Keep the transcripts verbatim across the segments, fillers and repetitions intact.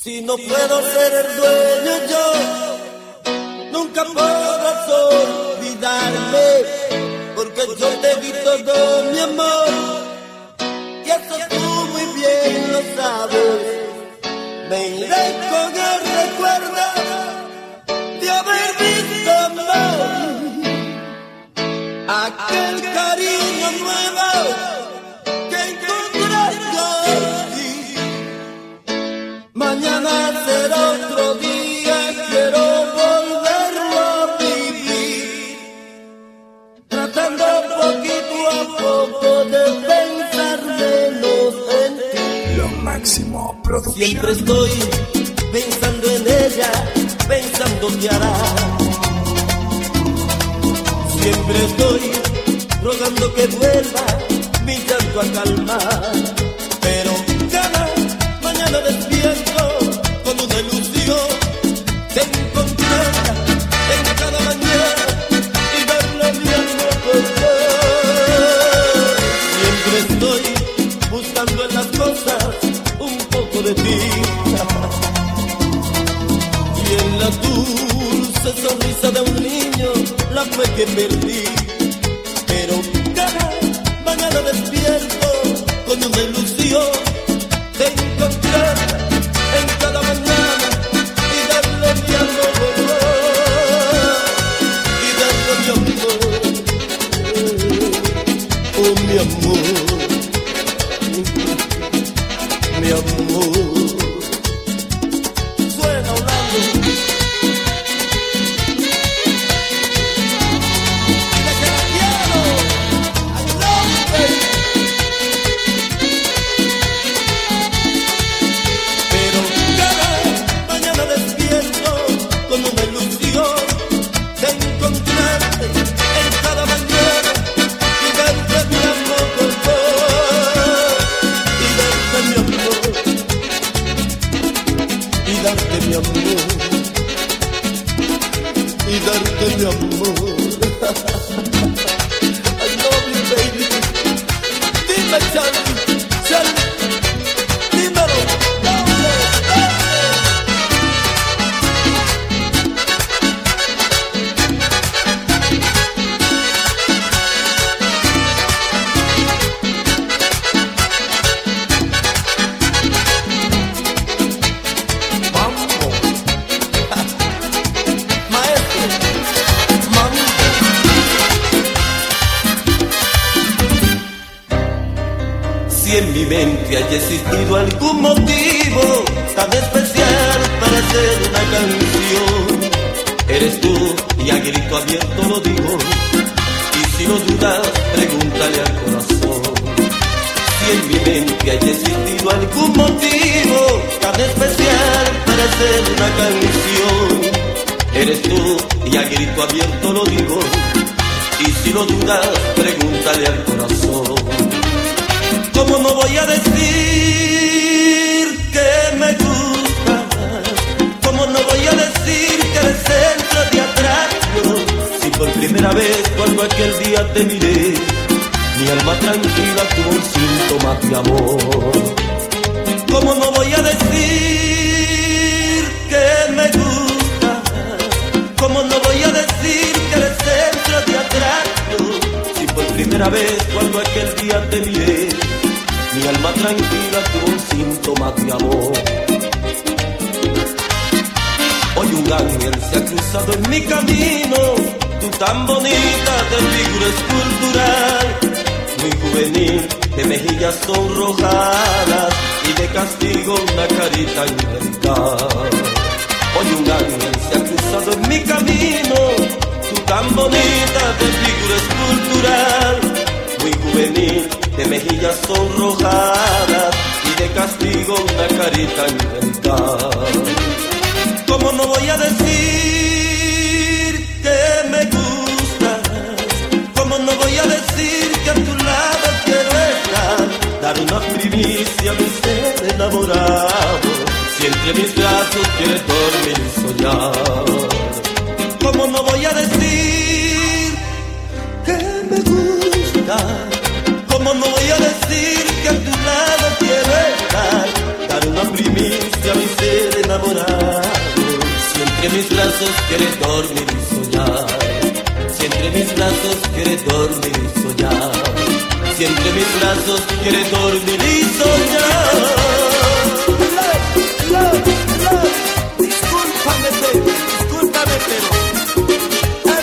Si no puedo ser el dueño yo, nunca podrás olvidarme, porque yo te di todo mi amor, y eso tú muy bien lo sabes. Me iré con el recuerdo de haber visto amor, aquel cariño nuevo que encontraste aquí. Mañana será otro día, quiero volverlo a vivir, tratando poquito a poco de pensar menos en ti. Lo máximo producción. Siempre estoy pensando en ella, pensando qué hará. Siempre estoy rogando que vuelva mi llanto a calmar, pero cada mañana despierto con una ilusión de encontrarla en cada mañana y verla viendo correr. Siempre estoy buscando en las cosas un poco de ti, y en la dulce sonrisa de un niño la fue que perdí. Pero cada mañana despierto con una ilusión de encontrarla en cada mañana y darle mi amor, y darle mi amor, oh mi amor, mi amor. Suena Orlando. Y darte mi amor. I love you, baby. Dime, Charlie, Charlie, dímelo, dame, si en mi mente haya existido algún motivo tan especial para hacer una canción, eres tú y a grito abierto lo digo, y si lo dudas, pregúntale al corazón. Si en mi mente haya existido algún motivo tan especial para hacer una canción, eres tú y a grito abierto lo digo, y si lo dudas, pregúntale al corazón. ¿Cómo no voy a decir que me gustas? ¿Cómo no voy a decir que eres centro de atracción? Si por primera vez cuando aquel día te miré, mi alma tranquila tuvo un síntoma de amor. ¿Cómo no voy a decir que me gustas? ¿Cómo no voy a decir que eres centro de atracción? Si por primera vez cuando aquel día te miré, mi alma tranquila tuvo un síntoma de amor. Hoy un ángel se ha cruzado en mi camino, tú tan bonita de figura escultural, muy juvenil, de mejillas sonrojadas y de castigo una carita angelical. Hoy un ángel se ha cruzado en mi camino, tú tan bonita de figura escultural, muy juvenil, de mejillas sonrojadas y de castigo una carita angelical. ¿Cómo no voy a decir que me gustas? ¿Cómo no voy a decir que a tu lado quiero estar? Dar una primicia a mi ser enamorado, si entre mis brazos quieres dormir y soñar. ¿Cómo no voy a decir que me gustas? ¿Cómo no voy a decir que a tu lado quiero estar? Dar una primicia a mi ser brazos quieres dormir y soñar, si entre mis brazos quieres dormir y soñar, si entre mis brazos quieres dormir y soñar. Love, love, love. Discúlpame, baby, discúlpame, pero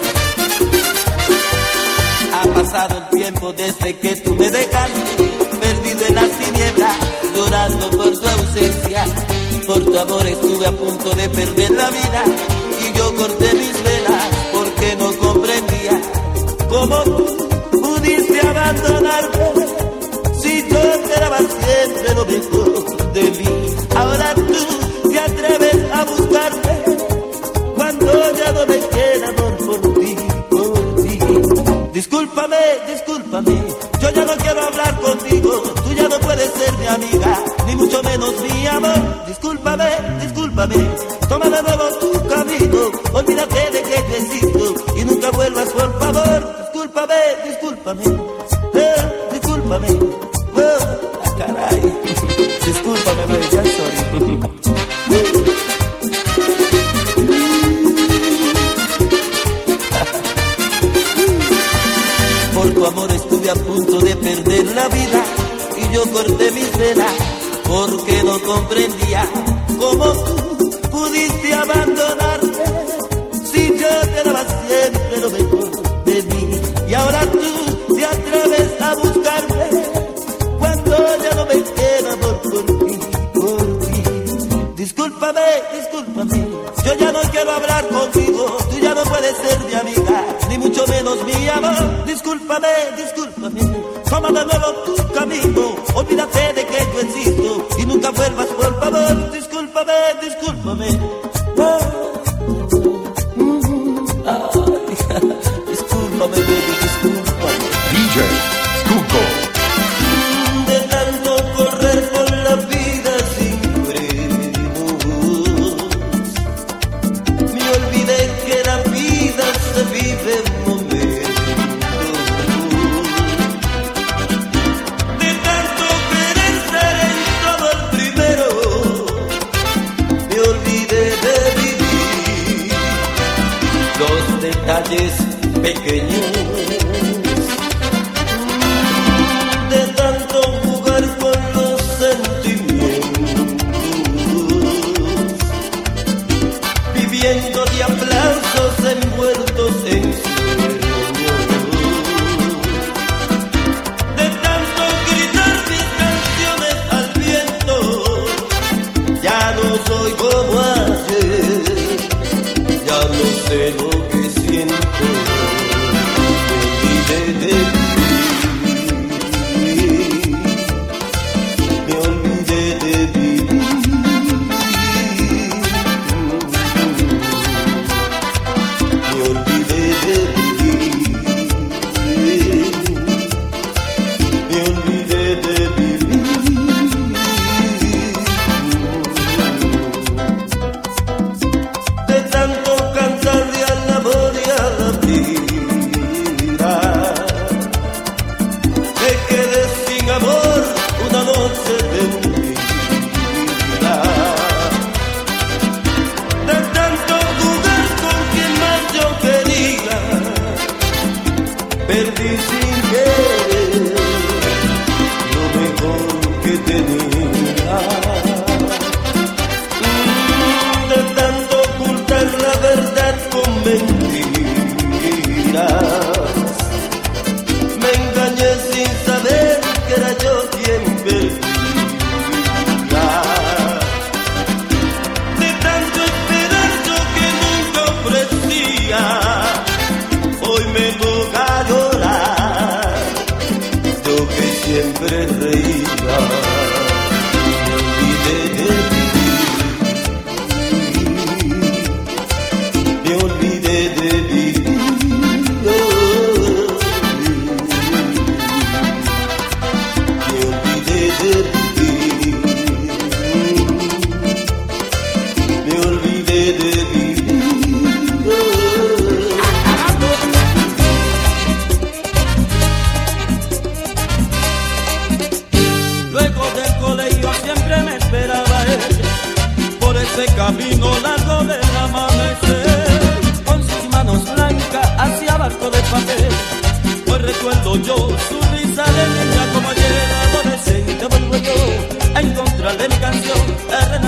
ha pasado el tiempo desde que tú me dejaste, perdido en las tinieblas, llorando por tu ausencia. Por tu amor estuve a punto de perder la vida y yo corté mis velas porque no comprendía cómo tú pudiste abandonarme. Si yo te daba siempre lo mejor de mí, ahora tú te atreves a buscarme cuando ya no me queda amor por ti, por ti. Discúlpame, discúlpame, yo ya no quiero hablar contigo, tú ya no puedes ser mi amiga, ni mucho menos mi amor. Discúlpame, discúlpame, toma de nuevo tu camino, olvídate de que yo existo y nunca vuelvas, por favor. Discúlpame, discúlpame, eh, discúlpame, oh, ah, caray, discúlpame, baby, I'm sorry. Por tu amor estuve a punto de perder la vida y yo corté mis velas porque no comprendía cómo tú pudiste abandonarme. Si yo te daba siempre lo mejor de mí y ahora tú te atreves a buscarme cuando ya no me queda amor por ti, por ti. Discúlpame, discúlpame, yo ya no quiero hablar contigo, tú ya no puedes ser mi amiga, ni mucho menos mi amor. Discúlpame, discúlpame, toma de nuevo tu camino, olvídate de que yo existo y nunca vuelvas, por favor. Discúlpame, discúlpame, oh, mm, ay, discúlpame, baby, discúlpame. D J Cuco. De tanto correr por la vida sin frenos, me olvidé que la vida se vive en momentos. De tanto querer ser en todo el primero, me olvidé de vivir los detalles pequeños. De tanto jugar con los sentimientos, viviendo de aplausos envueltos en sueños. De tanto gritar mis canciones al viento, ya no soy como ayer, ya no sé lo que siento. Me olvidé de ti. Perdí sin querer lo mejor que tenía. Mm, de tanto ocultar la verdad con mentiras, me engañé sin saber que era yo quien perdía. De tanto esperar yo que nunca ofrecía, hoy me toca llorar, yo que siempre reía. Me olvidé de ti, me olvidé de ese camino largo del amanecer, con sus manos blancas hacia barco de papel. Hoy recuerdo yo su risa de niña como ayer adolescente. Vuelvo yo a encontrarle mi canción.